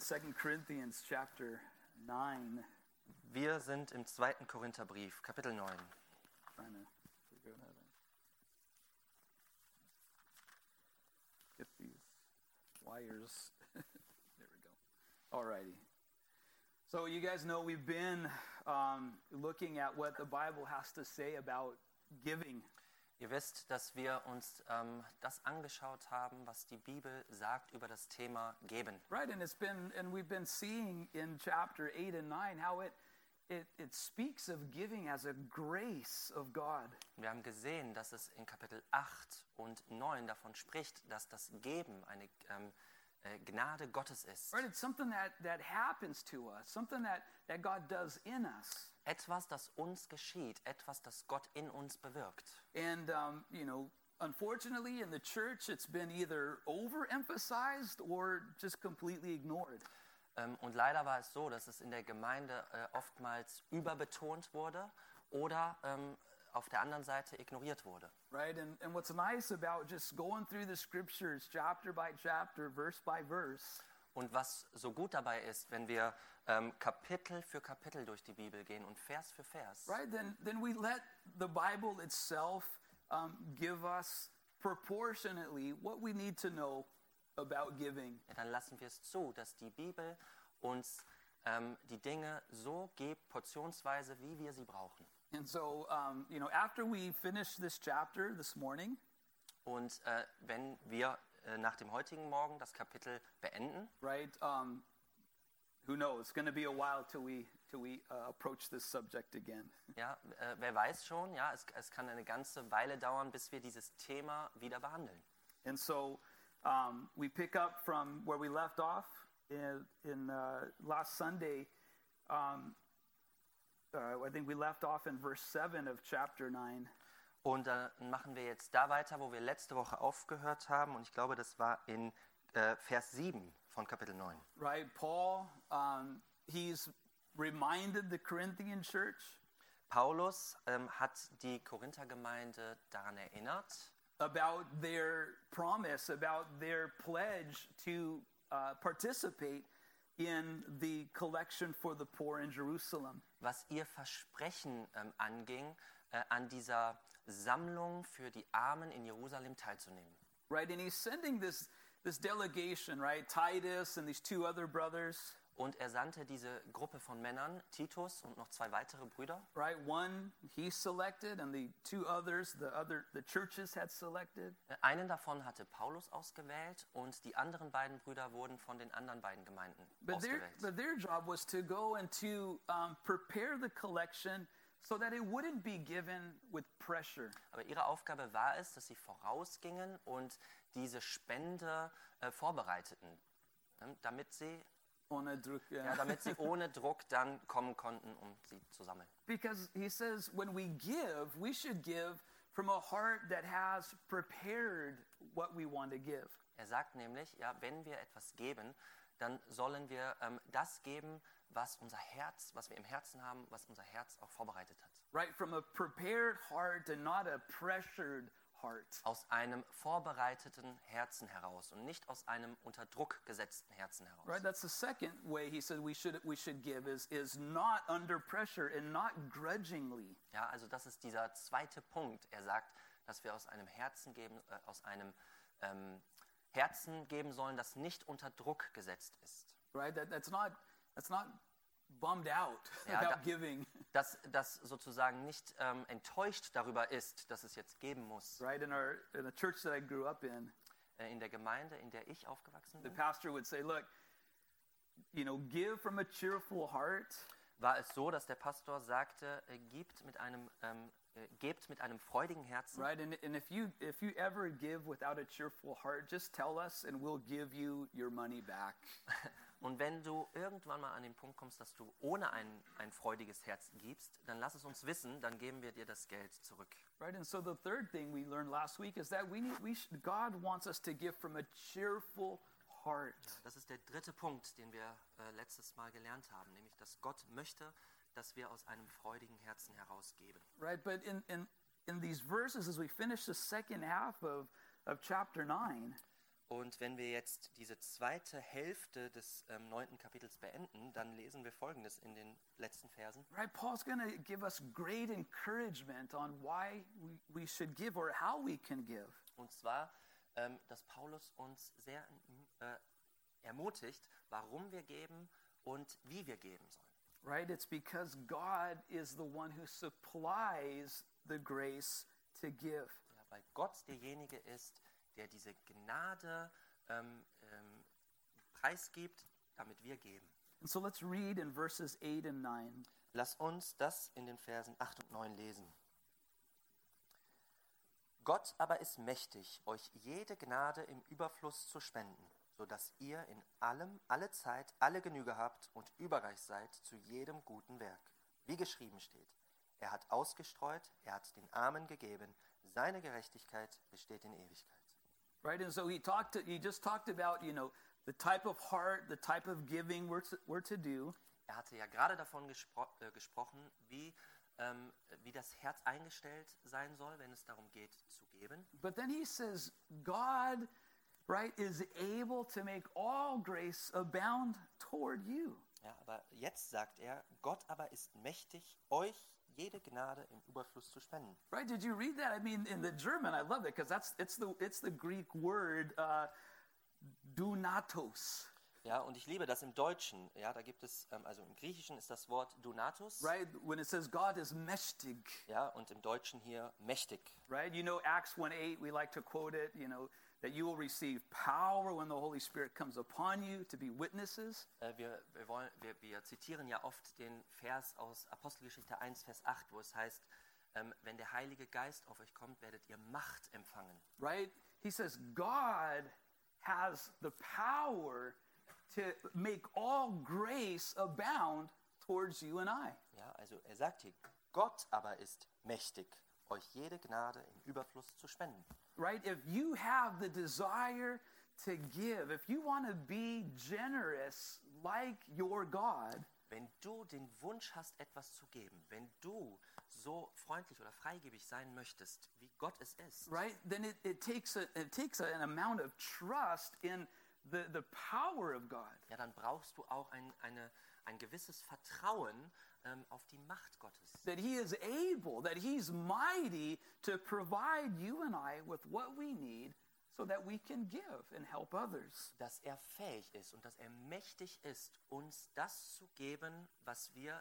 2 Corinthians chapter 9. Wir sind im 2. Korintherbrief, Kapitel 9. Trying to figure out how to get these wires. There we go. Alrighty. So you guys know we've been looking at what the Bible has to say about giving. Ihr wisst, dass wir uns das angeschaut haben, was die Bibel sagt über das Thema Geben. Right, and we've been seeing in chapter 8 and 9 how it speaks of giving as a grace of God. Wir haben gesehen, dass es in Kapitel 8 und 9 davon spricht, dass das Geben eine Gnade Gottes ist. Right, it's something that happens to us, something that God does in us. Etwas, das uns geschieht, etwas, das Gott in uns bewirkt. And unfortunately in the church it's been either overemphasized or just completely ignored. Und leider war es so, dass es in der Gemeinde oftmals überbetont wurde oder auf der anderen Seite ignoriert wurde. Right, and what's nice about just going through the scriptures chapter by chapter, verse by verse. Und was so gut dabei ist, wenn wir Kapitel für Kapitel durch die Bibel gehen und Vers für Vers, right, then we let the Bible itself give us proportionately what we need to know about giving. ja, dann lassen wir es zu, dass die Bibel uns die Dinge so gibt, portionsweise, wie wir sie brauchen. And so, after we finish this chapter this morning, Und wenn wir nach dem heutigen Morgen das Kapitel beenden, right, who knows? It's going to be a while till we approach this subject again. ja, wer weiß schon, ja, es kann eine ganze Weile dauern, bis wir dieses Thema wieder behandeln. And so, we pick up from where we left off in last Sunday. I think we left off in verse 7 of chapter 9. Und dann machen wir jetzt da weiter, wo wir letzte Woche aufgehört haben. Und ich glaube, das war in Vers 7 von Kapitel 9. Right, Paul, he's reminded the Corinthian church Paulus hat die Korinthergemeinde daran erinnert, about their promise, about their pledge to participate in the collection for the poor in Jerusalem. was ihr Versprechen anging, an dieser Sammlung für die Armen in Jerusalem teilzunehmen. Right, and he's sending this delegation, right, Titus and these two other brothers. Und er sandte diese Gruppe von Männern, Titus und noch zwei weitere Brüder. Right, one he selected, and the two others, the churches had selected. Einen davon hatte Paulus ausgewählt und die anderen beiden Brüder wurden von den anderen beiden Gemeinden ausgewählt. But their job was to go and to prepare the collection so that it wouldn't be given with pressure. Aber ihre Aufgabe war es, dass sie vorausgingen und diese Spende vorbereiteten, damit sie Ohne Druck, damit sie ohne Druck dann kommen konnten, um sie zu sammeln. Because he says when we should give from a heart that has prepared what we want to give. Er sagt nämlich, ja, wenn wir etwas geben, dann sollen wir das geben, was wir im Herzen haben, was unser Herz auch vorbereitet hat. Right, from a prepared heart and not a pressured heart. Aus einem vorbereiteten Herzen heraus und nicht aus einem unter Druck gesetzten Herzen heraus. Right, that's the second way he said we should give is not under pressure and not grudgingly. Ja, also das ist dieser zweite Punkt. Er sagt, dass wir aus einem Herzen geben, Herzen geben sollen, das nicht unter Druck gesetzt ist. Right, that's not bummed out Ja, about giving. Das sozusagen nicht enttäuscht darüber ist, dass es jetzt geben muss. Right, in the church that I grew up in, In der Gemeinde, in der ich aufgewachsen the bin, pastor would say, look, give from a cheerful heart. war es so, dass der Pastor sagte, gebt mit einem freudigen Herzen. Right, and if you ever give without a cheerful heart, just tell us and we'll give you your money back. Und wenn du irgendwann mal an den Punkt kommst, dass du ohne ein freudiges Herz gibst, dann lass es uns wissen, dann geben wir dir das Geld zurück. Right, and so the third thing we learned last week is that God wants us to give from a cheerful heart. Das ist der dritte Punkt, den wir letztes Mal gelernt haben, nämlich, dass Gott möchte, dass wir aus einem freudigen Herzen herausgeben. Right, but in these verses, as we finish the second half of chapter 9, Und wenn wir jetzt diese zweite Hälfte des 9. Kapitels beenden, dann lesen wir Folgendes in den letzten Versen. Right, Paul's going to give us great encouragement on why we should give or how we can give. Und zwar, dass Paulus uns sehr ermutigt, warum wir geben und wie wir geben sollen. Right, it's because God is the one who supplies the grace to give. Ja, weil Gott derjenige ist, der diese Gnade preisgibt, damit wir geben. And so let's read in verses 8 and 9. Lass uns das in den Versen 8 und 9 lesen. Gott aber ist mächtig, euch jede Gnade im Überfluss zu spenden, sodass ihr in allem, alle Zeit, alle Genüge habt und überreich seid zu jedem guten Werk. Wie geschrieben steht, er hat ausgestreut, er hat den Armen gegeben, seine Gerechtigkeit besteht in Ewigkeit. Right, and so he just talked about, the type of heart, the type of giving we're to do. Er hatte ja gerade davon gesprochen, wie das Herz eingestellt sein soll, wenn es darum geht zu geben. But then he says, God, right, is able to make all grace abound toward you. Ja, aber jetzt sagt er, Gott aber ist mächtig, euch jede Gnade im Überfluss zu spenden. Right? Did you read that? I mean, in the German, I love it because it's the Greek word dunatos. Ja, und ich liebe das im Deutschen. Ja, da gibt es, also im Griechischen ist das Wort dunatos. Right? When it says God is mächtig. Ja, und im Deutschen hier mächtig. Right? You know, Acts 1:8, we like to quote it, that you will receive power when the Holy Spirit comes upon you to be witnesses. Wir zitieren ja oft den Vers aus Apostelgeschichte 1, Vers 8, wo es heißt, wenn der Heilige Geist auf euch kommt, werdet ihr Macht empfangen. Right? He says God has the power to make all grace abound towards you and I. Ja, also er sagt hier, Gott aber ist mächtig, euch jede Gnade im Überfluss zu spenden. Right? If you have the desire to give, if you want to be generous like your God, wenn du den Wunsch hast, etwas zu geben, wenn du so freundlich oder freigebig sein möchtest, wie Gott es ist, right? Then it takes an amount of trust in the power of God. Ja, dann brauchst du auch ein gewisses Vertrauen auf die Macht Gottes. That he is able, that he's mighty to provide you and I with what we need so that we can give and help others. Dass er fähig ist und dass er mächtig ist, uns das zu geben, was wir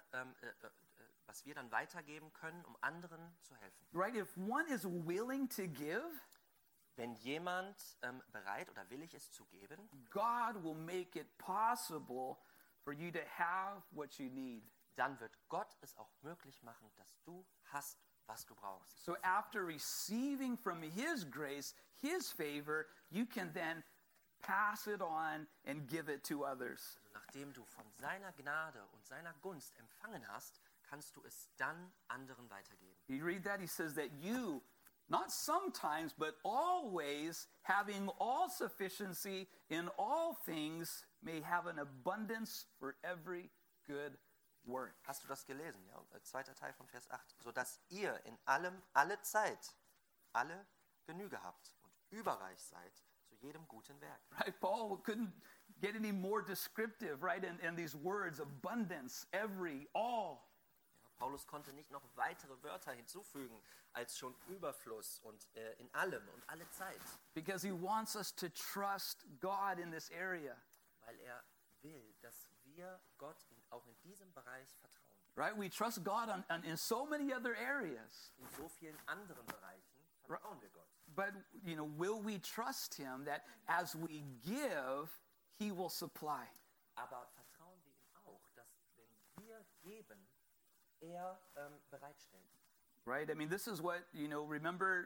dann weitergeben können, um anderen zu helfen. Right? If one is willing to give, wenn jemand bereit oder willig ist zu geben, God will make it possible for you to have what you need. Dann wird Gott es auch möglich machen, dass du hast, was du brauchst. So after receiving from his grace, his favor, you can then pass it on and give it to others. Also nachdem du von seiner Gnade und seiner Gunst empfangen hast, kannst du es dann anderen weitergeben. You read that? He says that you, not sometimes, but always, having all sufficiency in all things, may have an abundance for every good work. Hast du das gelesen? Ja, zweiter Teil von Vers 8. Sodass ihr in allem, alle Zeit, alle Genüge habt und überreich seid zu jedem guten Werk. Right? Paul couldn't get any more descriptive, right? In these words, abundance, every, all. Ja, Paulus konnte nicht noch weitere Wörter hinzufügen als schon Überfluss und in allem und alle Zeit. Because he wants us to trust God in this area. Weil er will, dass wir Gott auch in diesem Bereich vertrauen. Right? We trust God in so many other areas. In so vielen anderen Bereichen vertrauen wir Gott. But, will we trust him that as we give, he will supply? Aber vertrauen wir ihm auch, dass wenn wir geben, er bereitstellt. Right? I mean, this is what, remember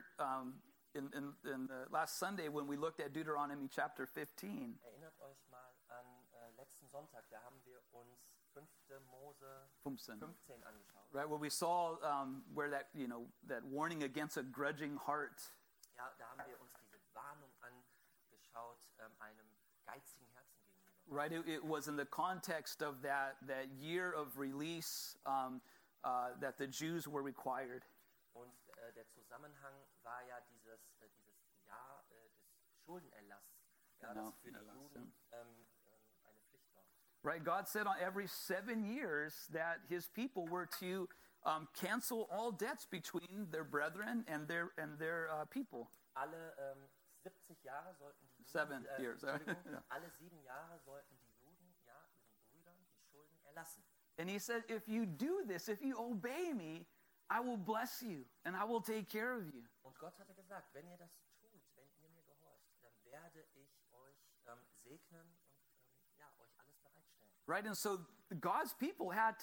in last Sunday when we looked at Deuteronomy chapter 15. Erinnert euch mal an letzten Sonntag, da haben wir uns 5. Mose 15 angeschaut. Right, where we saw where that warning against a grudging heart. Ja, da haben wir uns diese Warnung angeschaut, einem geizigen Herzen gegenüber. Right, it was in the context of that year of release that the Jews were required. Und der Zusammenhang war ja dieses Jahr des Schuldenerlasses, ja, Genau, das für die Erlass, Juden eine Pflicht war. Right? God said on every 7 years that his people were to cancel all debts between their brethren and their people. Alle 70 Jahre sollten die Juden, 7 years. Entschuldigung, Yeah. alle 7 Jahre sollten die Juden ja ihren Brüdern die Schulden erlassen. And he said, if you do this, if you obey me, I will bless you and I will take care of you. Und Gott hatte gesagt, wenn ihr das tut, wenn ihr mir gehorcht, dann werde ich euch segnen und ja, euch alles bereitstellen. Right? And so God's people had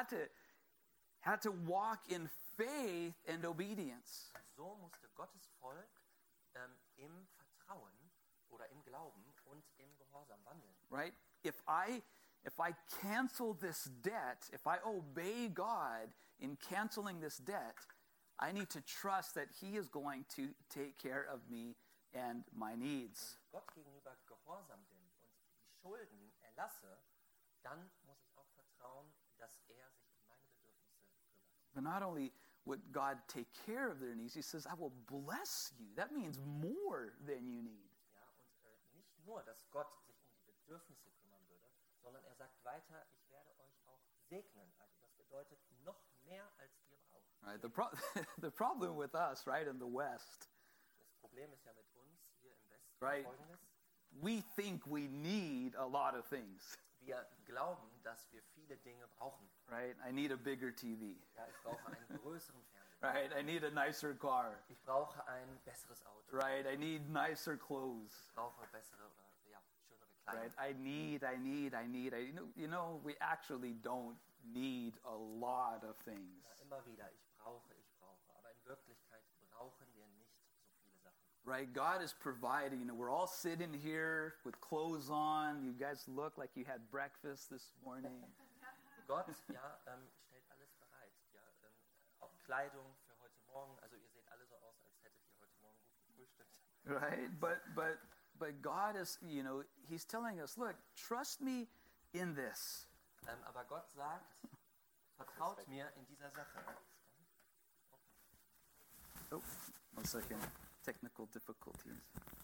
to walk in faith and obedience. Und so musste Gottes Volk im Vertrauen oder im Glauben und im Gehorsam wandeln. Right? If I cancel this debt, if I obey God in canceling this debt, I need to trust that he is going to take care of me and my needs. Wenn ich Gott gegenüber gehorsam bin und die Schulden erlasse, dann muss ich auch vertrauen, dass er sich um meine Bedürfnisse kümmert. But not only would God take care of their needs, he says, I will bless you. That means more than you need. Ja, und nicht nur, dass Gott sich um die Bedürfnisse kümmern würde, sondern er sagt weiter, ich werde euch auch segnen. Also das bedeutet noch mehr, als ihr braucht. Right? The problem with us, right, in the West, Das Problem ist ja mit uns hier im Westen Right. folgendes. we think we need a lot of things. Wir glauben, dass wir viele Dinge brauchen. Right? I need a bigger TV. Ja, ich brauche einen größeren Fernseher. Right? I need a nicer car. Ich brauche ein besseres Auto. Right? I need nicer clothes. Ich brauche bessere, ja, schönere Kleidung. Right? I need. You know, we actually don't need a lot of things. Ja, immer wieder, ich brauche. Aber in Wirklichkeit brauchen wir nicht so viele Sachen. Right? God is providing. You know, we're all sitting here with clothes on. You guys look like you had breakfast this morning. Gott, ja, stellt alles bereit. Ja, auch Kleidung für heute Morgen. Also ihr seht alle so aus, als hättet ihr heute Morgen gut gefrühstückt. Right? But God is, you know, he's telling us, look, trust me in this. Aber Gott sagt, vertraut mir in dieser Sache. Oh, 1 second. Technical difficulties.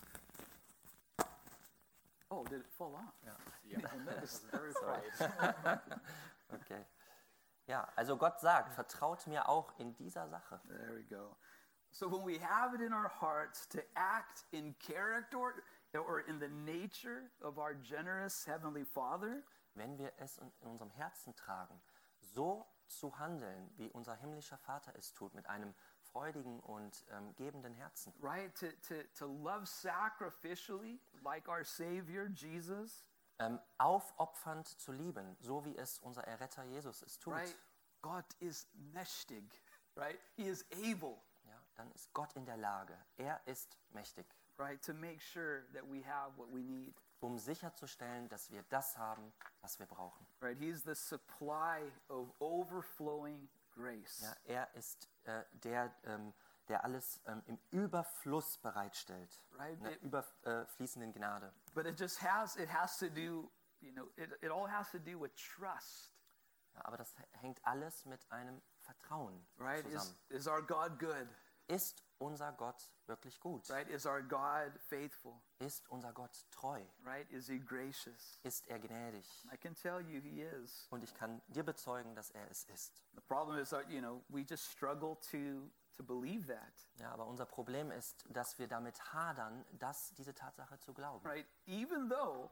Oh, did it fall off? Ja. I didn't notice. Very quiet. Okay. Ja, also Gott sagt, vertraut mir auch in dieser Sache. There we go. So when we have it in our hearts to act in character or in the nature of our generous Heavenly Father, Wenn wir es in unserem Herzen tragen, so zu handeln, wie unser himmlischer Vater es tut, mit einem freudigen und gebenden Herzen. right? To love sacrificially like our Savior Jesus, Aufopfernd zu lieben, so wie es unser Erretter Jesus es tut. right? God is mächtig, right? He is able, Ja, dann ist Gott in der Lage, er ist mächtig, right? To make sure that we have what we need, um sicherzustellen, dass wir das haben, was wir brauchen. right? He's the supply of overflowing grace. Ja, er ist der alles im Überfluss bereitstellt, Right. in der überfließenden Gnade. But it has to do, you know, it all has to do with trust, Ja, aber das hängt alles mit einem Vertrauen right? zusammen. Is our God good, Ist unser Gott wirklich gut? right? Is our God faithful, Ist unser Gott treu? right? Is he gracious? Ist er gnädig? I can tell you he is. Und ich kann dir bezeugen, dass er es ist. The problem is that, you know, we just struggle to believe that, Ja, aber unser Problem ist, dass wir damit hadern, diese Tatsache zu glauben. right? Even though,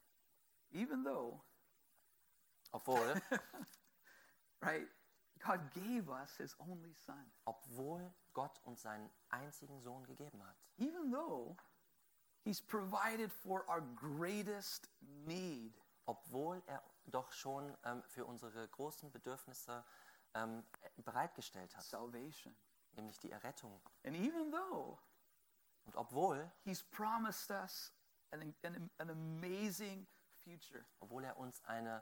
Obwohl, right, God gave us his only son. obwohl Gott uns seinen einzigen Sohn gegeben hat. Even though he's provided for our greatest need. Obwohl er doch schon für unsere großen Bedürfnisse bereitgestellt hat, Salvation. nämlich die Errettung. And even though Und obwohl he's promised us an amazing future. obwohl er uns eine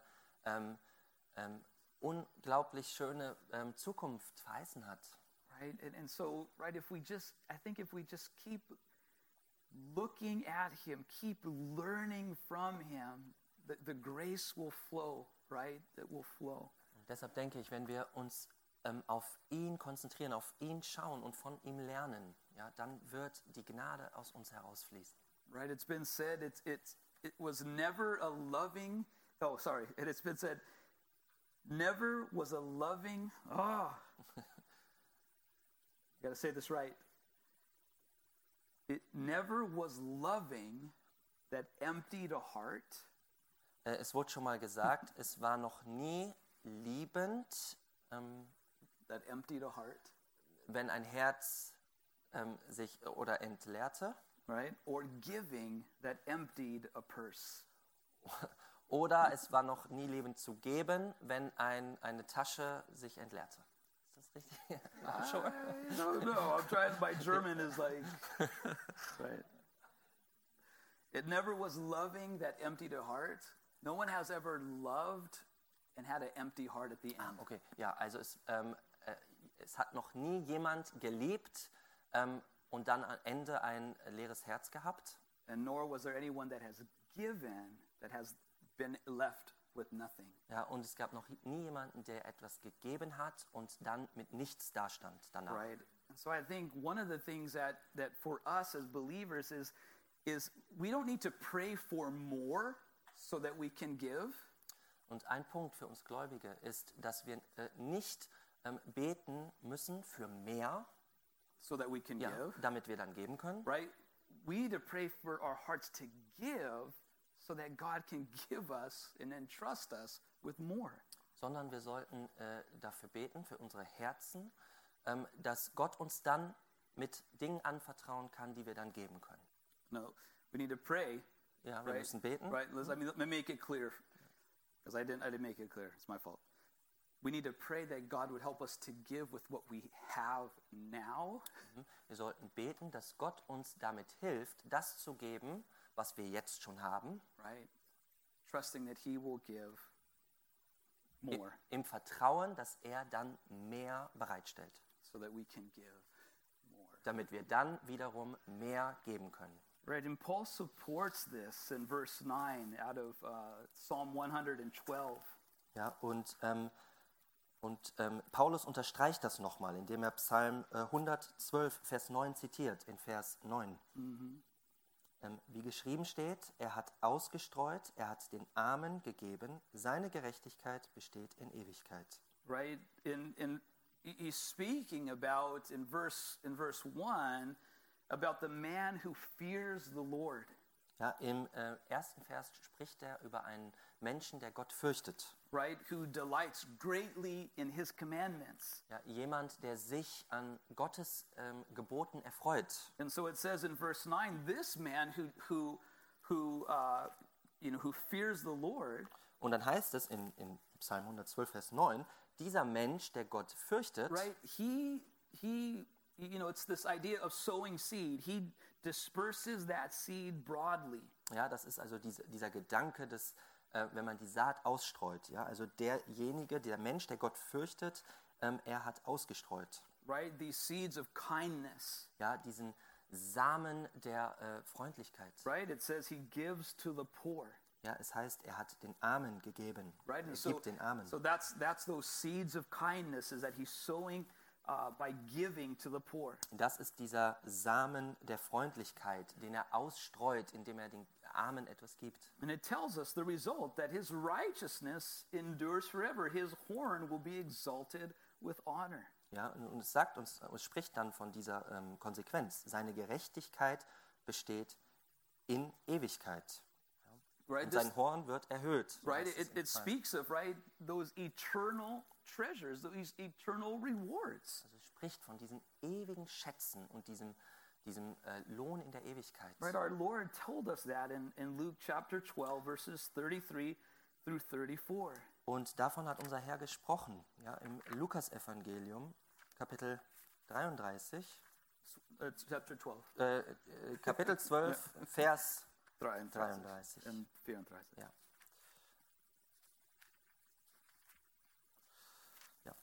unglaublich schöne Zukunft verheißen hat. Right? And so, right, I think if we just keep looking at him, keep learning from him, the grace will flow, right? It will flow. Und deshalb denke ich, wenn wir uns auf ihn konzentrieren, auf ihn schauen und von ihm lernen, ja, dann wird die Gnade aus uns herausfließen. Right? It's been said it was never a loving. Oh, sorry. It's been said never was a loving. Got to say this right. It never was loving that emptied a heart. Es wurde schon mal gesagt, es war noch nie liebend, That emptied a heart. wenn ein Herz sich oder entleerte. Right? Or giving that emptied a purse. Oder es war noch nie liebend zu geben, wenn eine Tasche sich entleerte. Ist das richtig? I'm sure. I don't know. I'm trying. My German is like, right. It never was loving that emptied a heart. No one has ever loved and had an empty heart at the end. Okay, ja, also es hat noch nie jemand geliebt und dann am Ende ein leeres Herz gehabt. And nor was there anyone that has given that has been left with nothing. Ja, und es gab noch nie jemanden, der etwas gegeben hat und dann mit nichts dastand danach. Right. And so I think one of the things that for us as believers is we don't need to pray for more so that we can give. Und ein Punkt für uns Gläubige ist, dass wir nicht beten müssen für mehr, So that we can give. damit wir dann geben können. Right? We need to pray for our hearts to give so that God can give us and entrust us with more. Sondern wir sollten dafür beten, für unsere Herzen, dass Gott uns dann mit Dingen anvertrauen kann, die wir dann geben können. No, we need to pray. Ja, wir Right? müssen beten. Right? Let me make it clear, because I didn't make it clear. It's my fault. We need to pray that God would help us to give with what we have now. Wir sollten beten, dass Gott uns damit hilft, das zu geben, was wir jetzt schon haben, Right? Trusting that He will give more, im Vertrauen, dass er dann mehr bereitstellt, so that we can give more. damit wir dann wiederum mehr geben können. Right, and Paul supports this in verse 9 out of Psalm 112. Ja, und Paulus unterstreicht das nochmal, indem er Psalm 112, Vers 9 zitiert, in Vers 9. Wie geschrieben steht, er hat ausgestreut, er hat den Armen gegeben, seine Gerechtigkeit besteht in Ewigkeit. Right, he's speaking about in verse 1 about the man who fears the Lord. Ja, im ersten Vers spricht er über einen Menschen, der Gott fürchtet. Right, who delights greatly in His commandments. Ja, jemand, der sich an Gottes Geboten erfreut. And so it says in verse 9, this man who fears the Lord. Und dann heißt es in Psalm 112, Vers 9, dieser Mensch, der Gott fürchtet, Right, it's this idea of sowing seed. He disperses that seed broadly. ja, das ist also dieser Gedanke, dass wenn man die Saat ausstreut, ja, also der Mensch, der Gott fürchtet, er hat ausgestreut. Right, these seeds of kindness. Ja, diesen Samen der Freundlichkeit. Right, it says He gives to the poor. Ja, es heißt, er hat den Armen gegeben. Right, Er and so gibt den Armen. that's those seeds of kindness is that He's sowing by giving to the poor. Das ist dieser Samen der Freundlichkeit, den er ausstreut, indem er den Armen etwas gibt. And it tells us the result that His righteousness endures forever. His horn will be exalted with honor. Ja, und es sagt uns, es spricht dann von dieser Konsequenz. Seine Gerechtigkeit besteht in Ewigkeit. Right, Und sein Horn wird erhöht. So right, heißt es im it Psalm. speaks of those eternal treasures, these eternal rewards. Also es spricht von diesen ewigen Schätzen und diesem Lohn in der Ewigkeit. Right, our Lord told us that in Luke chapter 12, verses 33 through 34. Und davon hat unser Herr gesprochen, ja, im Lukas-Evangelium, Kapitel 33, Chapter 12, Kapitel 12, Vers 33 and 34. Ja. Ja.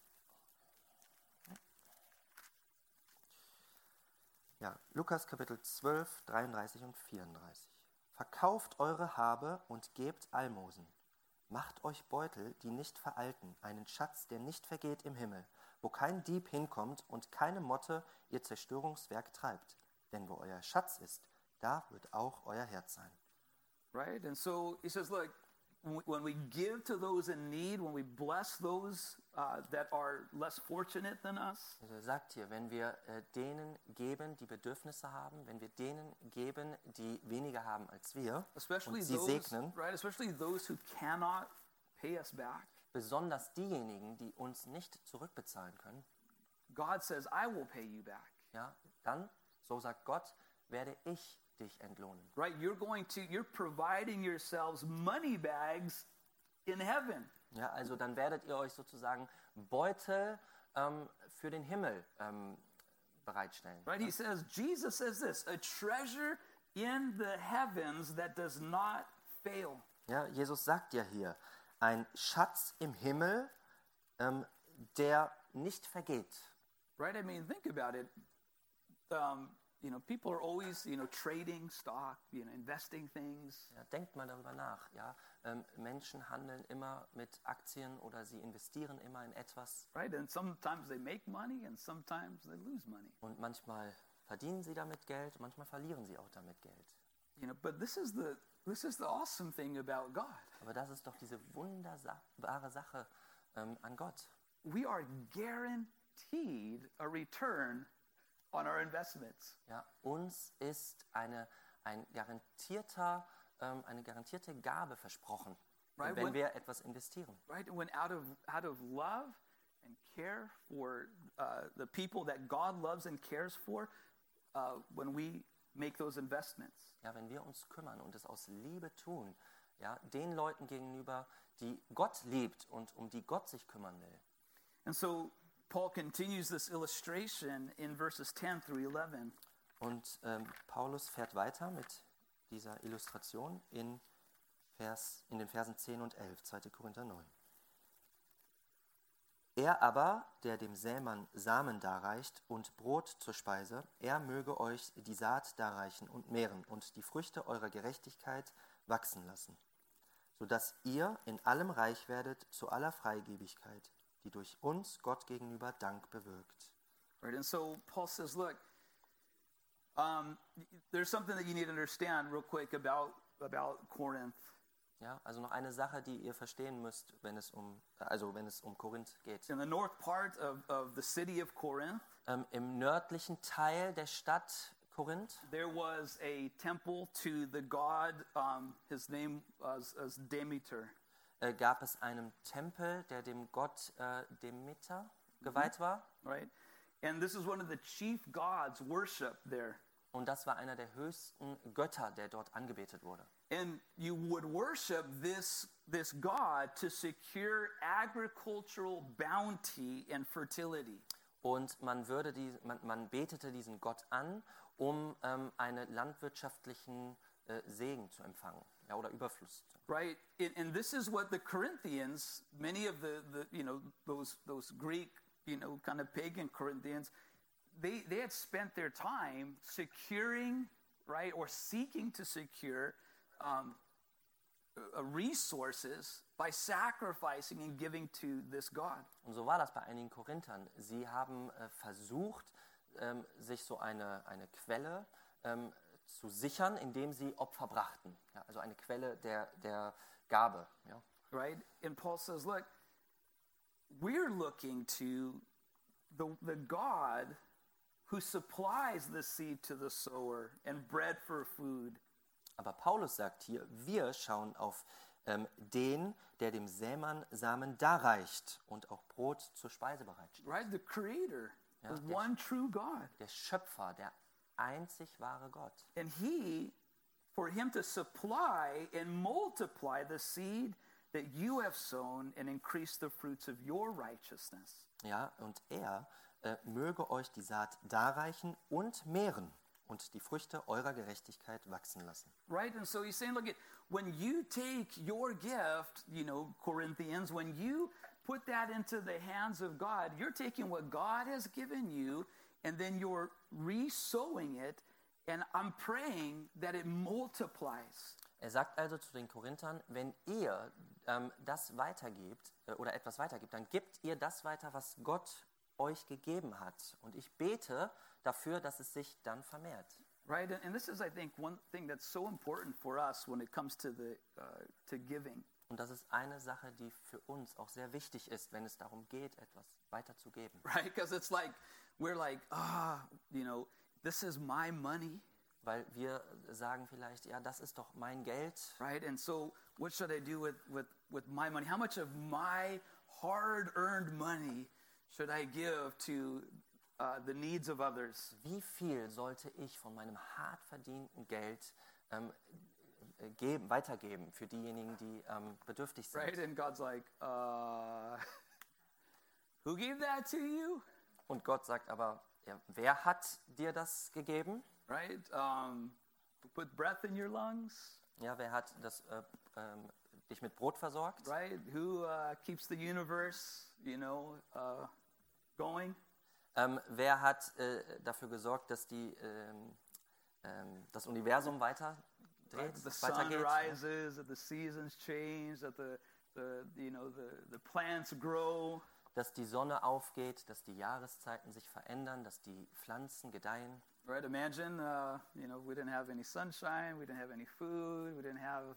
Ja, Lukas Kapitel 12, 33 und 34. Verkauft eure Habe und gebt Almosen. Macht euch Beutel, die nicht veralten, einen Schatz, der nicht vergeht im Himmel, wo kein Dieb hinkommt und keine Motte ihr Zerstörungswerk treibt. Denn wo euer Schatz ist, da wird auch euer Herz sein. Right? And so he says, look, when we give to those in need, when we bless those that are less fortunate than us, Also er sagt hier, wenn wir denen geben, die Bedürfnisse haben, wenn wir denen geben, die weniger haben als wir, especially und sie those, segnen, right? Especially those who cannot pay us back, besonders diejenigen, die uns nicht zurückbezahlen können, God says, I will pay you back. ja, dann, so sagt Gott, werde ich dich entlohnen. Right? You're providing yourselves money bags in heaven. Ja, also dann werdet ihr euch sozusagen Beutel für den Himmel bereitstellen. Right? He says, Jesus says this, a treasure in the heavens that does not fail. Ja, Jesus sagt ja hier, ein Schatz im Himmel, der nicht vergeht. Right? I mean, think about it. People are always, trading stock, investing things. Ja, denkt mal darüber nach. Ja? Menschen handeln immer mit Aktien oder sie investieren immer in etwas. Right? And sometimes they make money and sometimes they lose money. Und manchmal verdienen sie damit Geld, manchmal verlieren sie auch damit Geld. But this is the awesome thing about God. Aber das ist doch diese wunderbare Sache an Gott. We are guaranteed a return on our investments. Ja, uns ist eine garantierte Gabe versprochen, Right, wenn wir etwas investieren. Right? When out of love and care for the people that God loves and cares for, when we make those investments. Ja, wenn wir uns kümmern und es aus Liebe tun, ja, den Leuten gegenüber, die Gott liebt und um die Gott sich kümmern will. And so Paul continues this illustration in verses 10 through 11. Und Paulus fährt weiter mit dieser Illustration in den Versen 10 und 11, 2. Korinther 9. Er aber, der dem Sämann Samen darreicht und Brot zur Speise, er möge euch die Saat darreichen und mehren und die Früchte eurer Gerechtigkeit wachsen lassen, sodass ihr in allem reich werdet zu aller Freigebigkeit, die durch uns Gott gegenüber Dank bewirkt. Right, and so Paul says, look, there's something that you need to understand real quick about Corinth. Ja, also noch eine Sache, die ihr verstehen müsst, wenn es um Korinth geht. In the north part of the city of Corinth, Im nördlichen Teil der Stadt Korinth, there was a temple to the god, his name was Demeter. Gab es einen Tempel, der dem Gott Demeter geweiht war. Right? And this is one of the chief gods worshipped there. Und das war einer der höchsten Götter, der dort angebetet wurde. And you would worship this god to secure agricultural bounty and fertility. Und man betete diesen Gott an, um einen landwirtschaftlichen Segen zu empfangen, ja, oder Überfluss. Right, and this is what the Corinthians, many of those Greek, kind of pagan Corinthians, they had spent their time securing, right, or seeking to secure resources by sacrificing and giving to this God. Und so war das bei einigen Korinthern. Sie haben versucht, sich so eine Quelle zu sichern, indem sie Opfer brachten. Ja, also eine Quelle der Gabe. Ja. Right? And Paul says, look, we're looking to the God who supplies the seed to the sower and bread for food. Aber Paulus sagt hier, wir schauen auf den, der dem Sämann Samen darreicht und auch Brot zur Speise bereitstellt. Right? The Creator, Ja, the one true God. Der Schöpfer, der einzig wahre Gott. And for him to supply and multiply the seed that you have sown and increase the fruits of your righteousness. Ja, und er möge euch die Saat darreichen und mehren und die Früchte eurer Gerechtigkeit wachsen lassen. Right? And so he's saying, look, when you take your gift, Corinthians, when you put that into the hands of God, you're taking what God has given you and then you're re-sowing it, and I'm praying that it multiplies. Er sagt also zu den Korinthern, wenn ihr das weitergebt oder etwas weitergibt, dann gebt ihr das weiter, was Gott euch gegeben hat. Und ich bete dafür, dass es sich dann vermehrt. Right, and this is, I think, one thing that's so important for us when it comes to to giving. Und das ist eine Sache, die für uns auch sehr wichtig ist, wenn es darum geht, etwas weiterzugeben. Right, because it's like we're like, this is my money. Weil wir sagen vielleicht, ja, das ist doch mein Geld. Right, and so what should I do with my money? How much of my hard-earned money should I give to the needs of others? Wie viel sollte ich von meinem hart verdienten Geld weitergeben für diejenigen, die bedürftig sind? Right, and God's like, who gave that to you? Und Gott sagt aber, ja, wer hat dir das gegeben? Right, who put breath in your lungs? Ja, wer hat dich mit Brot versorgt? Right, who keeps the universe, going? Wer hat dafür gesorgt, dass das Universum weiterdreht, Right, the sun weitergeht? rises, that the seasons change, that the plants grow. Dass die Sonne aufgeht, dass die Jahreszeiten sich verändern, dass die Pflanzen gedeihen. Right, imagine, we didn't have any sunshine, we didn't have any food, we didn't have,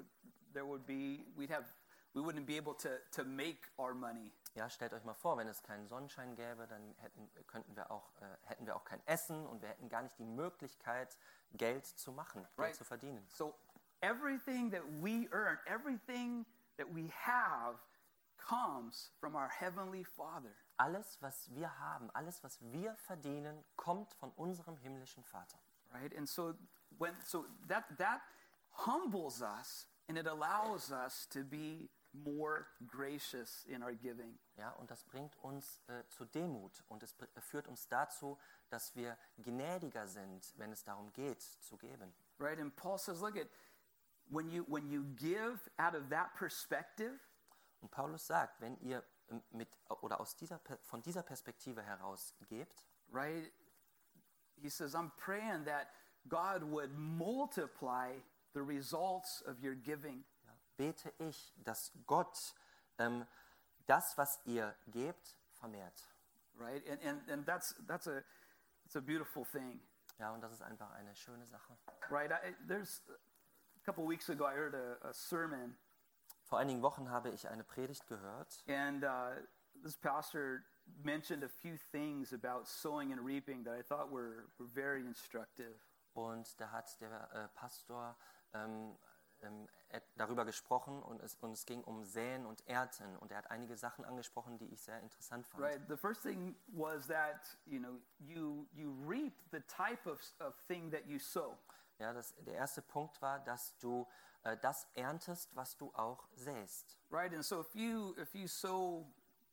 we wouldn't be able to make our money. Ja, stellt euch mal vor, wenn es keinen Sonnenschein gäbe, dann hätten wir auch kein Essen und wir hätten gar nicht die Möglichkeit, Geld zu machen, Right. Geld zu verdienen. So everything that we earn, everything that we have comes from our Heavenly Father. Alles, was wir haben, alles, was wir verdienen, kommt von unserem himmlischen Vater. Right, and so that humbles us and it allows us to be more gracious in our giving. Ja, und das bringt uns zur Demut und es führt uns dazu, dass wir gnädiger sind, wenn es darum geht, zu geben. Right, and Paul says, look at when you give out of that perspective, Und Paulus sagt, wenn ihr von dieser Perspektive heraus gebt, right? He says, I'm praying that God would multiply the results of your giving. ja, bete ich, dass Gott das, was ihr gebt, vermehrt. Right, and that's a beautiful thing. Ja, und das ist einfach eine schöne Sache. Right, there's a couple weeks ago I heard a sermon. Vor einigen Wochen habe ich eine Predigt gehört And this pastor mentioned a few things about sowing and reaping that I thought were very instructive. und da hat der Pastor darüber gesprochen und es ging um Säen und Ernten und er hat einige Sachen angesprochen, die ich sehr interessant fand. Right. The first thing was that you reap the type of thing that you sow. Ja, der erste Punkt war, dass du das erntest, was du auch säst. Right. And so if you sow,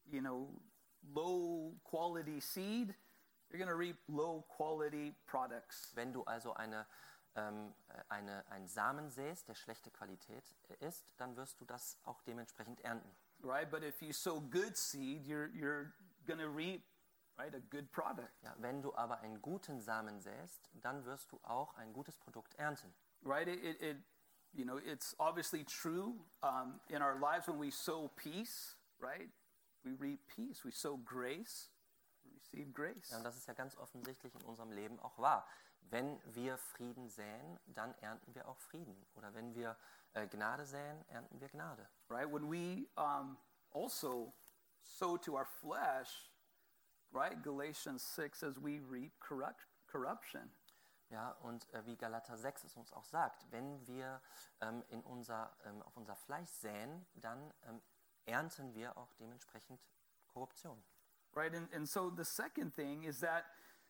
low quality seed, you're going to reap low quality products. Wenn du also einen Samen säst, der schlechte Qualität ist, dann wirst du das auch dementsprechend ernten. Right. But if you sow good seed, you're going to reap, right, a good product. Ja, wenn du aber einen guten Samen säst, dann wirst du auch ein gutes Produkt ernten. Right. It's obviously true in our lives when we sow peace, right? We reap peace. We sow grace, we receive grace. Ja, und das ist ja ganz offensichtlich in unserem Leben auch wahr. Wenn wir Frieden säen, dann ernten wir auch Frieden. Oder wenn wir Gnade säen, ernten wir Gnade. Right? When we also sow to our flesh, right? Galatians 6 says we reap corruption. Ja, und wie Galater 6 es uns auch sagt, wenn wir auf unser Fleisch säen, dann ernten wir auch dementsprechend Korruption. Right, and so the second thing is that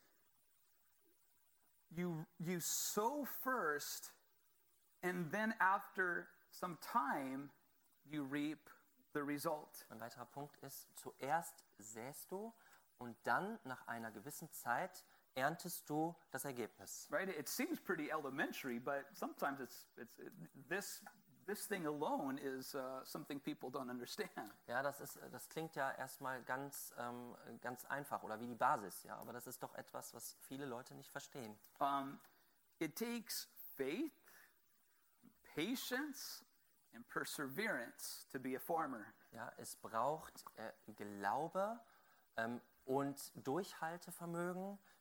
you sow first, and then after some time, you reap the result. Ein weiterer Punkt ist, zuerst säst du und dann nach einer gewissen Zeit erntest du das Ergebnis. Right, it seems pretty elementary, but sometimes this thing alone is something people don't understand. Ja, das klingt ja erstmal ganz einfach oder wie die Basis, ja, aber das ist doch etwas, was viele Leute nicht verstehen. It takes faith, patience, and perseverance to be a farmer. Ja, es braucht Glaube und Durchhaltevermögen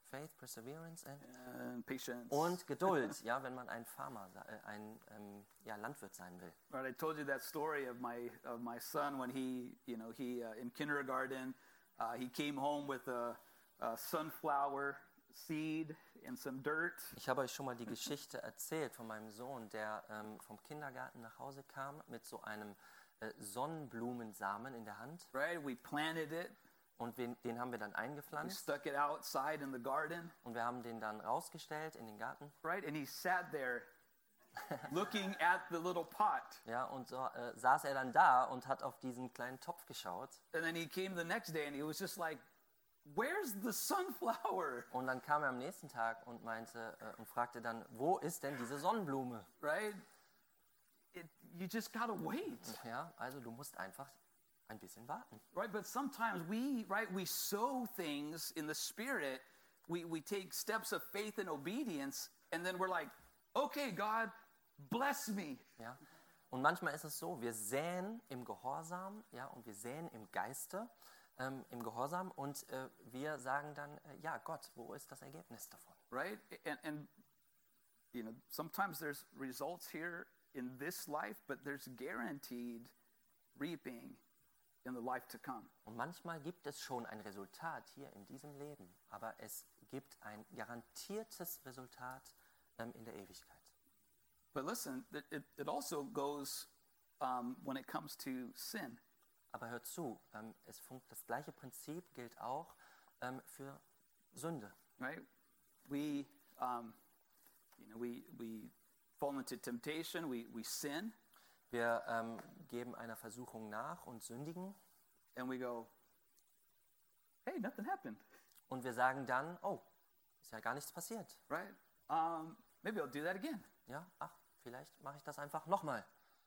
Faith, Perseverance and patience. und Geduld, ja, wenn man ein Landwirt sein will. Right, I told you that story of my son when he in kindergarten, he came home with a sunflower seed and some dirt. Ich habe euch schon mal die Geschichte erzählt von meinem Sohn, der vom Kindergarten nach Hause kam mit so einem Sonnenblumensamen in der Hand. Right, we planted it. Und den haben wir dann We eingepflanzt stuck it outside in the garden. und wir haben den dann rausgestellt in den Garten. Right, and he sat there looking at the little pot. Ja, und so saß er dann da und hat auf diesen kleinen Topf geschaut. And then he came the next day and he was just like, "Where's the sunflower?" Und dann kam er am nächsten Tag und fragte dann, wo ist denn diese Sonnenblume? Right? You just gotta wait. Ja, also du musst einfach ein bisschen warten. Right, but sometimes we sow things in the spirit. We take steps of faith and obedience, and then we're like, okay, God, bless me. Ja. Und manchmal ist es so, wir säen im Gehorsam, ja, und wir säen im Geiste, im Gehorsam, und wir sagen dann, ja, Gott, wo ist das Ergebnis davon? Right, and sometimes there's results here in this life, but there's guaranteed reaping in the life to come. Und manchmal gibt es schon ein Resultat hier in diesem Leben, aber es gibt ein garantiertes Resultat in der Ewigkeit. But listen, it also goes when it comes to sin. Aber hört zu, das gleiche Prinzip gilt auch für Sünde. Right, we fall into temptation, we sin. Wir geben einer Versuchung nach und sündigen. And we go, hey, nothing happened. Und wir sagen dann, oh, ist ja gar nichts passiert. Right? Maybe I'll do that again. Ja, vielleicht mache ich das einfach nochmal.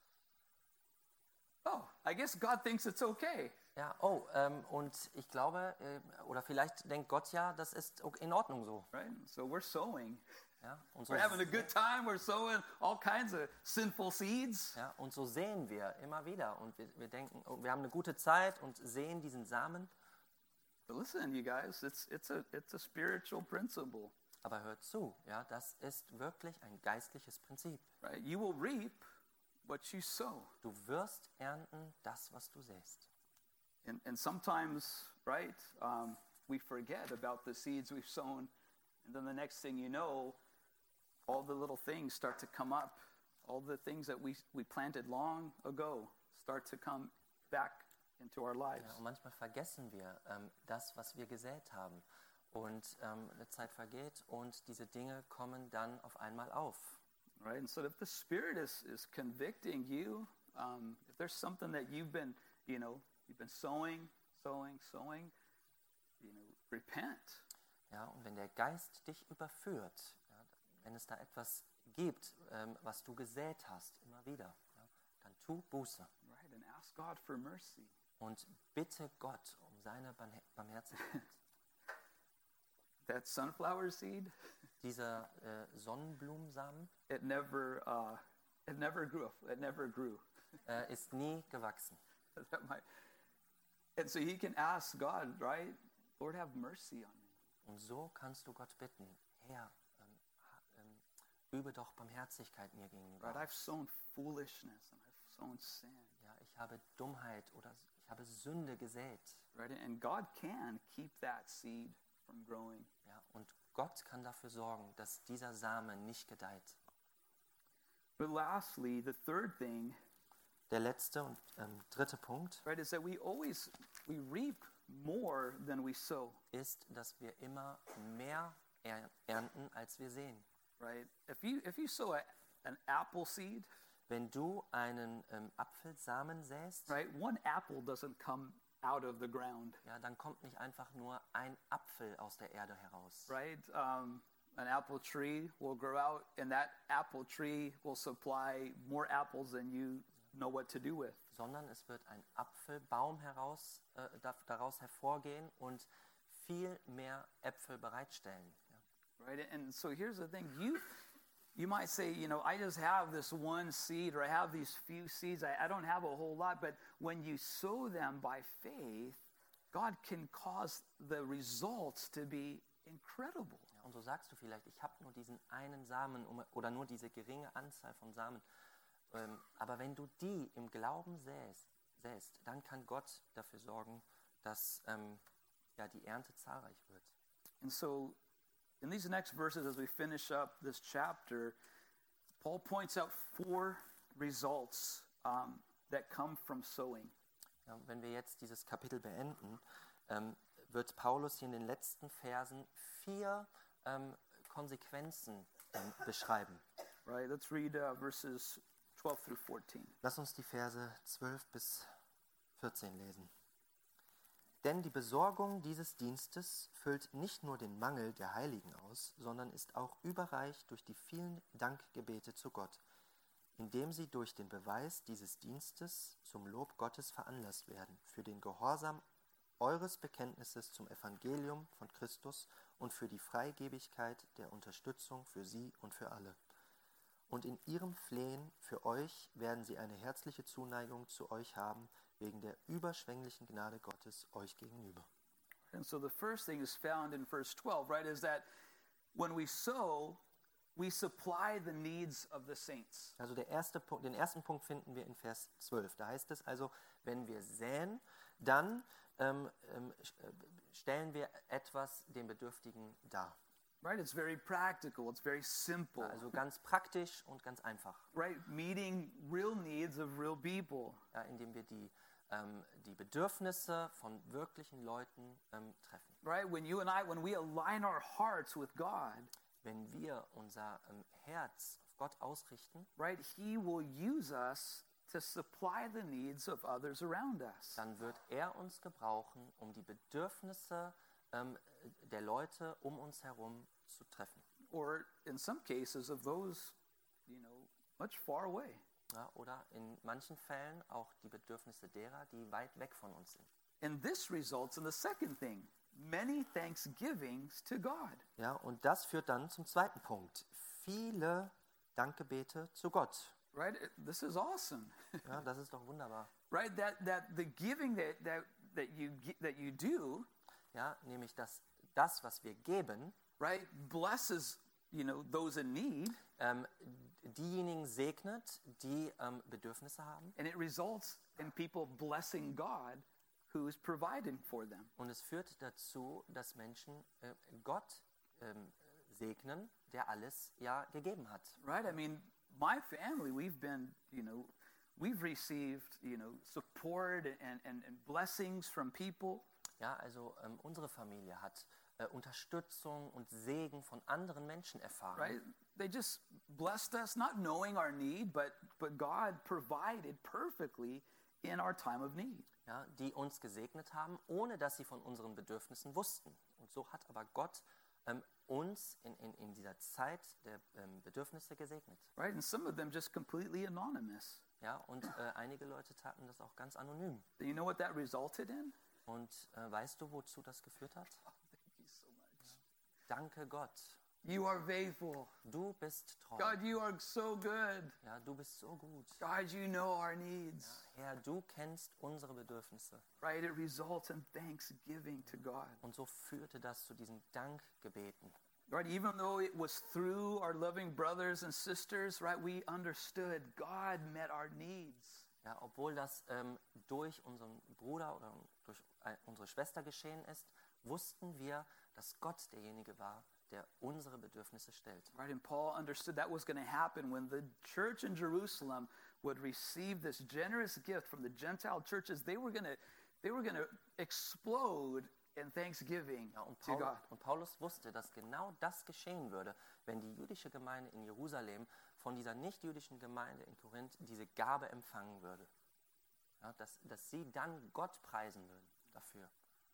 Oh, I guess God thinks it's okay. Ja, und ich glaube, oder vielleicht denkt Gott ja, das ist in Ordnung so. Right? So we're sowing. Ja, und so We're having a good time. We're sowing all kinds of sinful seeds. Ja, und so sehen wir immer wieder. Und wir denken, wir haben eine gute Zeit und sehen diesen Samen. But listen, you guys, it's a spiritual principle. Aber hört zu, ja, das ist wirklich ein geistliches Prinzip. Right? You will reap what you sow. Du wirst ernten das, was du säst. And sometimes, right, we forget about the seeds we've sown, and then the next thing you know, all the little things start to come up. All the things that we planted long ago start to come back into our lives. Ja, und manchmal vergessen wir das, was wir gesät haben. Und eine Zeit vergeht und diese Dinge kommen dann auf einmal auf. Right, and so if the Spirit is convicting you, if there's something that you've been sowing, repent. Ja, und wenn der Geist dich überführt, ja, wenn es da etwas gibt, was du gesät hast, immer wieder, ja, dann tu Buße. Right, and ask God for mercy. Und bitte Gott um seine Barmherzigkeit. That sunflower seed, Dieser Sonnenblumensamen it never grew. It never grew. Ist nie gewachsen. And so he can ask God, right? Lord, have mercy on me. Und so kannst du Gott bitten, Herr, übe doch Barmherzigkeit mir gegenüber. Right? I've sown foolishness and I've sown sin. Ja, ich habe Dummheit oder ich habe Sünde gesät. Right? And God can keep that seed from growing. Ja, und Gott kann dafür sorgen, dass dieser Samen nicht gedeiht. But lastly, the third thing, Der letzte und dritte Punkt, right, is that we reap more than we sow. ist, dass wir immer mehr ernten, als wir sehen. Right? If you sow an apple seed, Wenn du einen Apfelsamen säst, right, one apple doesn't come out of the ground. ja, dann kommt nicht einfach nur ein Apfel aus der Erde heraus. Right? An apple tree will grow out, and that apple tree will supply more apples than you know what to do with. Sondern es wird ein Apfelbaum daraus hervorgehen und viel mehr Äpfel bereitstellen. Ja. Right? And so here's the thing. You might say, I just have this one seed, or I have these few seeds. I don't have a whole lot. But when you sow them by faith, God can cause the results to be incredible. Ja, und so sagst du vielleicht, ich habe nur diesen einen Samen oder nur diese geringe Anzahl von Samen. Aber wenn du die im Glauben säst, dann kann Gott dafür sorgen, dass die Ernte zahlreich wird. And so, in these next verses, as we finish up this chapter, Paul points out 4 results that come from sowing. Ja, wenn wir jetzt dieses Kapitel beenden, wird Paulus hier in den letzten Versen 4 Konsequenzen beschreiben. Right, let's read verses 12 through 14. Lass uns die Verse 12 bis 14 lesen. Denn die Besorgung dieses Dienstes füllt nicht nur den Mangel der Heiligen aus, sondern ist auch überreich durch die vielen Dankgebete zu Gott, indem sie durch den Beweis dieses Dienstes zum Lob Gottes veranlasst werden, für den Gehorsam eures Bekenntnisses zum Evangelium von Christus und für die Freigebigkeit der Unterstützung für sie und für alle. Und in ihrem Flehen für euch werden sie eine herzliche Zuneigung zu euch haben, wegen der überschwänglichen Gnade Gottes euch gegenüber. And so the first thing is found in verse 12, right, is that when we sow, we supply the needs of the saints. Also den ersten Punkt finden wir in Vers 12. Da heißt es also, wenn wir säen, dann stellen wir etwas den Bedürftigen dar. Right, it's very practical, it's very simple. Also ganz praktisch und ganz einfach. Right, meeting real needs of real people. Ja, indem wir die Bedürfnisse von wirklichen Leuten treffen. Right, when we align our hearts with God, wenn wir unser Herz auf Gott ausrichten, right, He will use us to supply the needs of others around us. Dann wird er uns gebrauchen, um die Bedürfnisse der Leute um uns herum zu treffen. Or in some cases of those, much far away. Ja, oder in manchen Fällen auch die Bedürfnisse derer, die weit weg von uns sind. And this results in the second thing, many thanksgivings to God. Ja, und das führt dann zum zweiten Punkt. Viele Dankgebete zu Gott. Right? This is awesome. Ja, das ist doch wunderbar. Right? That the giving that you do, ja, nämlich das, was wir geben, right, blesses, those in need. Diejenigen segnet, die Bedürfnisse haben. And it results in people blessing God who is providing for them. Und es führt dazu, dass Menschen Gott segnen, der alles ja gegeben hat. Right? I mean, my family, we've been, we've received, support and blessings from people. Ja, also unsere Familie hat Unterstützung und Segen von anderen Menschen erfahren. Right? They just blessed us, not knowing our need, but God provided perfectly in our time of need. Ja, die uns gesegnet haben, ohne dass sie von unseren Bedürfnissen wussten. Und so hat aber Gott uns in dieser Zeit der Bedürfnisse gesegnet. Right? And some of them just completely anonymous. Ja, und einige Leute taten das auch ganz anonym. Do you know what that resulted in? Und weißt du, wozu das geführt hat? Oh, thank you so much. Danke Gott. You are faithful. Du bist treu. God, you are so good. Ja, du bist so gut. God, you know our needs. Ja, Herr, du kennst unsere Bedürfnisse. Right, it results in thanksgiving to God. Und so führte das zu diesen Dankgebeten. Right, even though it was through our loving brothers and sisters, right, we understood God met our needs. Ja, obwohl das durch unseren Bruder oder durch unsere Schwester geschehen ist, wussten wir, dass Gott derjenige war, der unsere Bedürfnisse stellt. Right, and Paul understood that was going to happen when the church in Jerusalem would receive this generous gift from the Gentile churches. They were going to explode in thanksgiving Ja, und to God. Paulus wusste, dass genau das geschehen würde, wenn die jüdische Gemeinde in Jerusalem von dieser nicht-jüdischen Gemeinde in Korinth diese Gabe empfangen würde. Ja, dass sie dann Gott preisen würden dafür.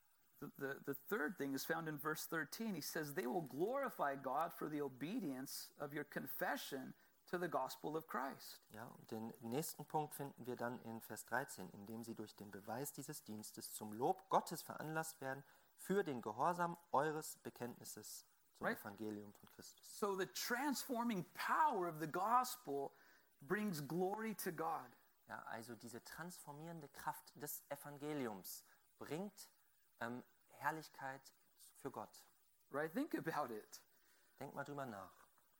The third thing is found in verse 13. He says, they will glorify God for the obedience of your confession to the gospel of Christ. Ja, und den nächsten Punkt finden wir dann in Vers 13, indem sie durch den Beweis dieses Dienstes zum Lob Gottes veranlasst werden für den Gehorsam eures Bekenntnisses zum Evangelium von Christus. So the transforming power of the gospel brings glory to God. Ja, also diese transformierende Kraft des Evangeliums bringt Herrlichkeit für Gott. right? Think about it. Denk mal drüber nach.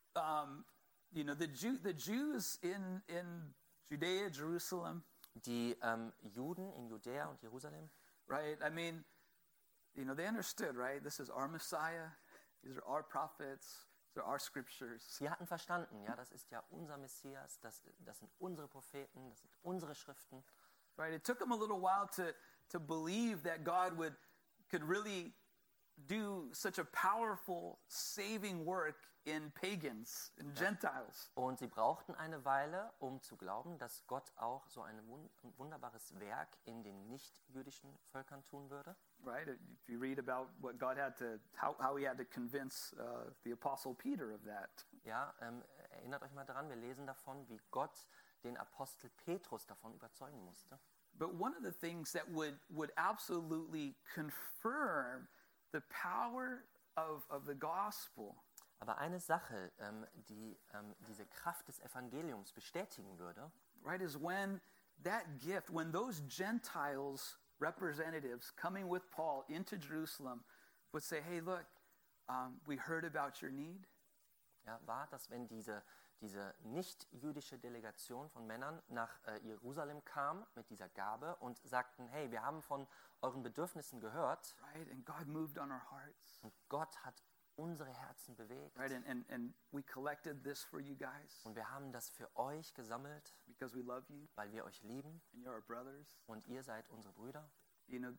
You know, the Jews in Judea, Jerusalem, Die Juden in Judäa und Jerusalem, right? I mean, you know, they understood, right? This is our Messiah. These are our prophets. These are our scriptures. sie hatten verstanden, ja, das ist ja unser Messias, das sind unsere Propheten, das sind unsere Schriften. Right? It took them a little while to believe that God could really do such a powerful saving work in pagans, in Gentiles. Und sie brauchten eine Weile, um zu glauben, dass Gott auch so ein wunderbares Werk in den nicht-jüdischen Völkern tun würde. Right? If you read about what God had to, how he had to convince the Apostle Peter of that. Ja, erinnert euch mal daran, wir lesen davon, wie Gott den Apostel Petrus davon überzeugen musste. But one of the things that would absolutely confirm the power of the gospel, Aber eine Sache, die diese Kraft des Evangeliums bestätigen würde, right, is when that gift, when those Gentiles representatives coming with Paul into Jerusalem would say, hey, look, we heard about your need. ja, war, dass wenn diese nicht-jüdische Delegation von Männern nach Jerusalem kam mit dieser Gabe und sagten, hey, wir haben von euren Bedürfnissen gehört, Right? And God moved on our hearts. und Gott hat unsere Herzen bewegt, Right? And we collected this for you guys und wir haben das für euch gesammelt, because we love you weil wir euch lieben and you're our brothers. und ihr seid unsere Brüder. You know,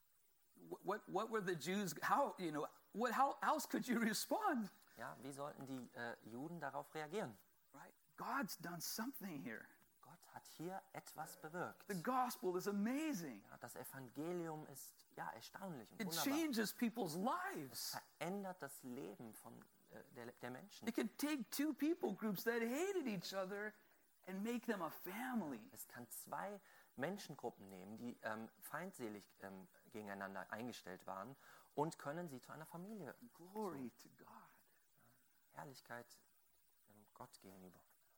what were the Jews, how else could you respond? Ja, wie sollten die Juden darauf reagieren? Right? God's done something here. Gott hat hier etwas bewirkt. The gospel is amazing. Ja, das Evangelium ist ja erstaunlich und It wunderbar. changes people's Es lives. verändert das Leben von der Menschen. It can take two people groups that hated each other and make them a family. Es kann zwei Menschengruppen nehmen, die feindselig gegeneinander eingestellt waren und können sie zu einer Familie. Glory to God. Herrlichkeit Gott gegenüber.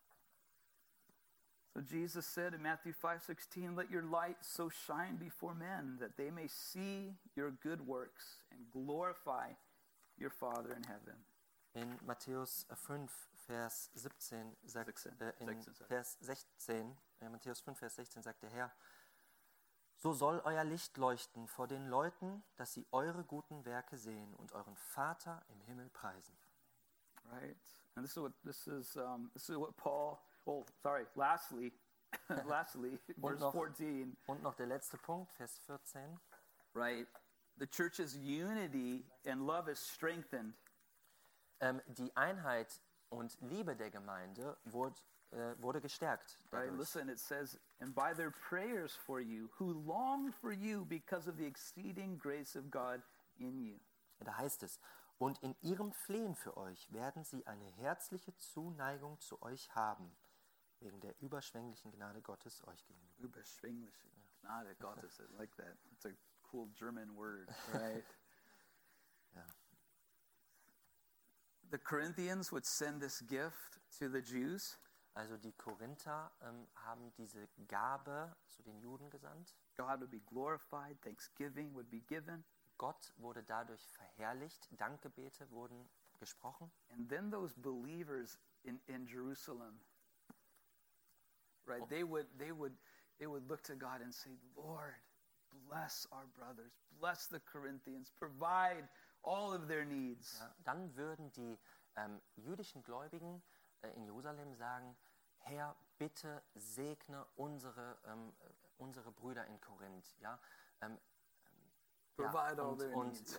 So Jesus said in Matthew 5:16, let your light so shine before men that they may see your good works and glorify your Father in heaven. In Matthäus 5, Vers 17 sagt, 16, Vers 16, Matthäus 5, Vers 16 sagt der Herr, so soll euer Licht leuchten vor den Leuten, dass sie eure guten Werke sehen und euren Vater im Himmel preisen. Right? And this is what Paul, lastly, verse 14, Und noch der letzte Punkt, Vers 14. right? The church's unity and love is strengthened. Die Einheit und Liebe der Gemeinde wurde gestärkt. Right? dadurch. Listen, it says, and by their prayers for you, who long for you because of the exceeding grace of God in you. Da heißt es, und in ihrem Flehen für euch werden sie eine herzliche Zuneigung zu euch haben, wegen der überschwänglichen Gnade Gottes euch gegenüber. Überschwängliche Gnade Gottes, I like that. It's a cool German word, right? Ja. The Corinthians would send this gift to the Jews. Also die Korinther haben diese Gabe zu den Juden gesandt. God would be glorified, thanksgiving would be given. Gott wurde dadurch verherrlicht, Dankgebete wurden gesprochen. And then those believers in Jerusalem, right, they would look to God and say, Lord, bless our brothers, bless the Corinthians, provide all of their needs. Ja, dann würden die jüdischen Gläubigen in Jerusalem sagen, Herr, bitte segne unsere Brüder in Korinth. Ja, Provide all their und needs.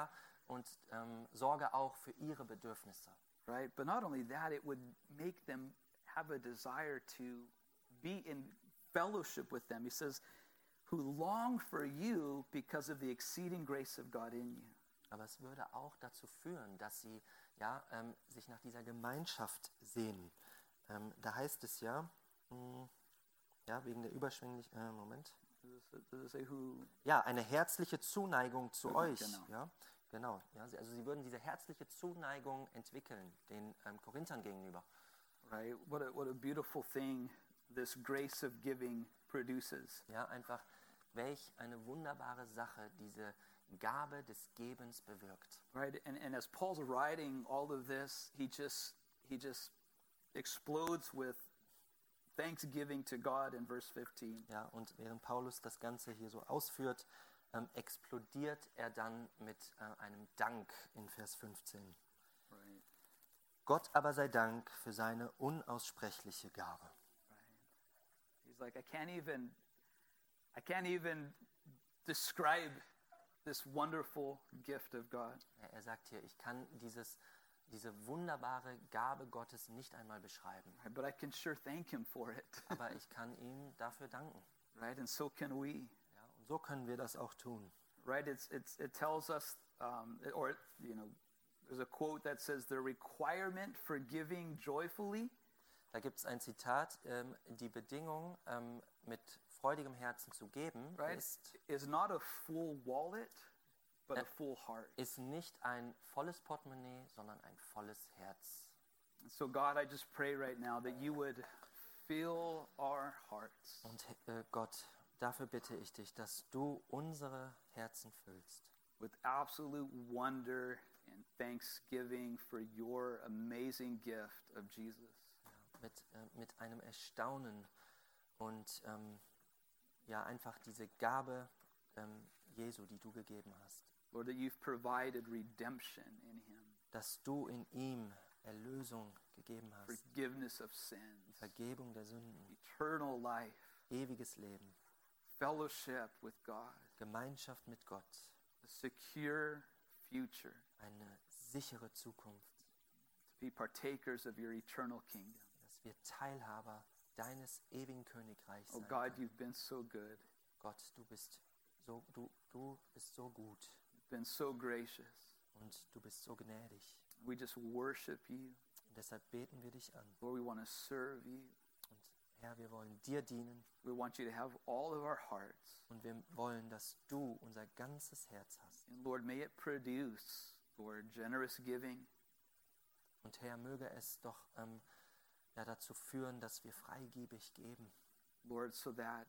sorge auch für ihre Bedürfnisse. Right? But not only that, it would make them have a desire to be in fellowship with them. He says, who long for you because of the exceeding grace of God in you. Aber es würde auch dazu führen, dass sie sich nach dieser Gemeinschaft sehnen. Da heißt es wegen der überschwänglichen, Moment. Does it say who? Ja, eine herzliche Zuneigung zu euch. Genau. Ja, genau. Ja, also sie würden diese herzliche Zuneigung entwickeln, den Korinthern gegenüber. Right? What a beautiful thing this grace of giving produces. Ja, einfach welch eine wunderbare Sache diese Gabe des Gebens bewirkt. Right? And as Paul's writing all of this, he just explodes with thanksgiving to God in verse 15. Ja, und während Paulus das Ganze hier so ausführt, explodiert er dann mit einem Dank in Vers 15. Right. Gott aber sei Dank für seine unaussprechliche Gabe. Right. He's like, I can't even describe this wonderful gift of God. Er sagt hier, ich kann diese wunderbare Gabe Gottes nicht einmal beschreiben. Right, but I can sure thank him for it. Aber ich kann ihm dafür danken. Right, and so can we. Ja, und so können wir das auch tun. Right, it tells us, there's a quote that says the requirement for giving joyfully. Da gibt es ein Zitat, die Bedingung, mit freudigem Herzen zu geben, Right, is not a full wallet, but a full heart. Ist nicht ein volles Portemonnaie, sondern ein volles Herz. And so God, I just pray right now that you would fill our hearts. Und Gott, dafür bitte ich dich, dass du unsere Herzen füllst. With absolute wonder and thanksgiving for your amazing gift of Jesus. Ja, mit einem Erstaunen und ja, einfach diese Gabe Jesu, die du gegeben hast. Lord, that you've provided redemption in him. Dass du in ihm Erlösung gegeben hast. Forgiveness of sins. Vergebung der Sünden. Eternal life. Ewiges Leben. Fellowship with God. Gemeinschaft mit Gott. A secure future. Eine sichere Zukunft. To be partakers of your eternal kingdom. Dass wir Teilhaber deines ewigen Königreichs Oh sein God, können. you've been so good. Gott, du bist so gut You've been so gracious. und du bist so gnädig. We just worship you. Und deshalb beten wir dich an. Lord, we want to serve you. Und Herr, wir wollen dir dienen We want you to have all of our hearts. und wir wollen, dass du unser ganzes Herz hast. And Lord, may it produce, Lord, generous giving. Und Herr, möge es doch ja, dazu führen, dass wir freigebig geben. Lord, so that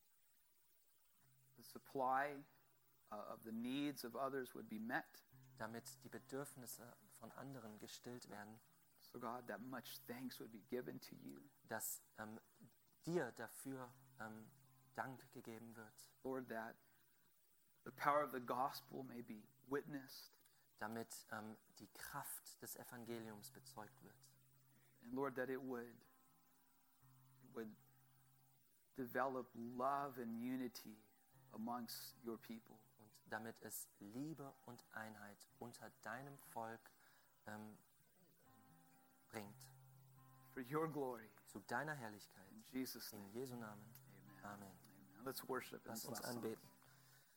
the supply of the needs of others would be met. Damit die Bedürfnisse von anderen gestillt werden. So God, that much thanks would be given to you. Dass dir dafür Dank gegeben wird. Lord, that the power of the gospel may be witnessed. Damit die Kraft des Evangeliums bezeugt wird. And Lord, that it would develop love and unity amongst your people. Und damit es Liebe und Einheit unter deinem Volk bringt. For your glory. Zu deiner Herrlichkeit. In Jesus' name. In Jesu Namen. Amen. Amen. Amen. Let's worship. Lass in uns this last song. anbeten.